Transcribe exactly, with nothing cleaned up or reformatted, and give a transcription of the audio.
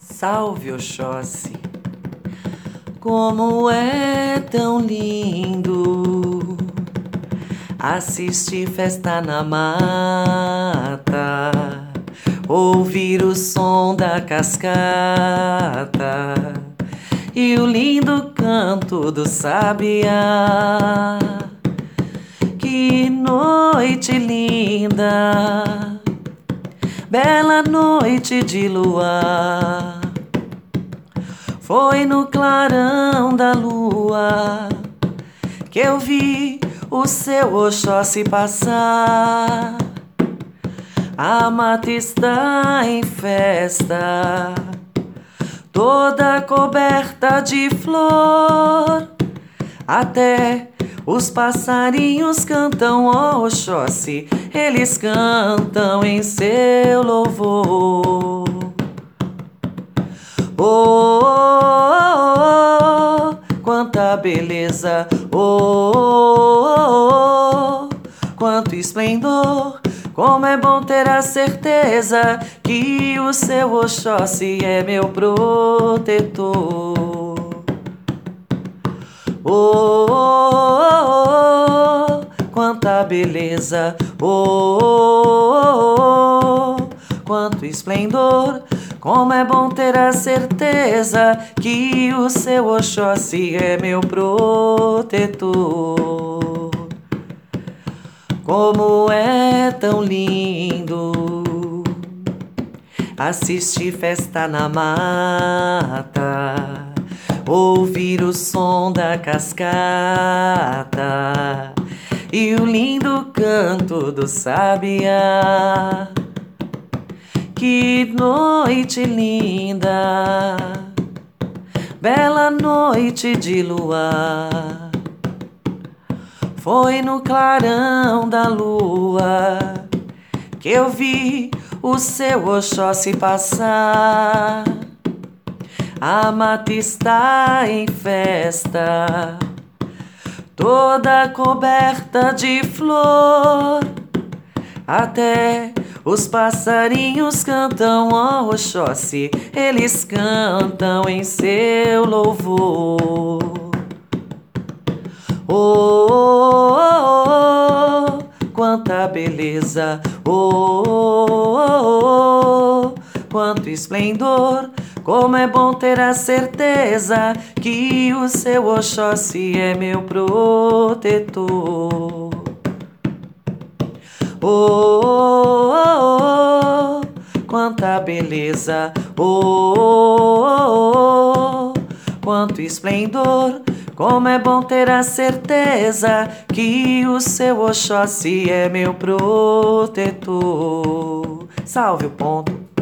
Salve, Oxóssi, como é tão lindo assistir festa na mata, ouvir o som da cascata e o lindo canto do sabiá. Que noite linda, bela noite de luar, foi no clarão da lua que eu vi o seu Oxóssi passar. A mata está em festa, toda coberta de flor, até os passarinhos cantam, ó Oxóssi, eles cantam em seu louvor. Oh, oh, oh, oh, quanta beleza, oh, oh, oh, quanto esplendor, como é bom ter a certeza que o seu Oxóssi é meu protetor. Oh, oh, oh, oh, quanta beleza, oh, oh, oh, oh, quanto esplendor, como é bom ter a certeza que o seu Oxóssi é meu protetor. Como é tão lindo assistir festa na mata, ouvir o som da cascata e o lindo canto do sabiá. Que noite linda, bela noite de luar, foi no clarão da lua que eu vi o seu Oxóssi passar. A mata está em festa, toda coberta de flor, até os passarinhos cantam, ó Oxóssi, eles cantam em seu louvor. Oh, oh, oh, oh, quanta beleza, oh, oh, oh, oh, quanto esplendor, como é bom ter a certeza que o seu Oxóssi é meu protetor. Oh, oh, oh, oh, quanta beleza, oh, oh, oh, oh, quanto esplendor, como é bom ter a certeza que o seu Oxóssi é meu protetor. Salve o ponto.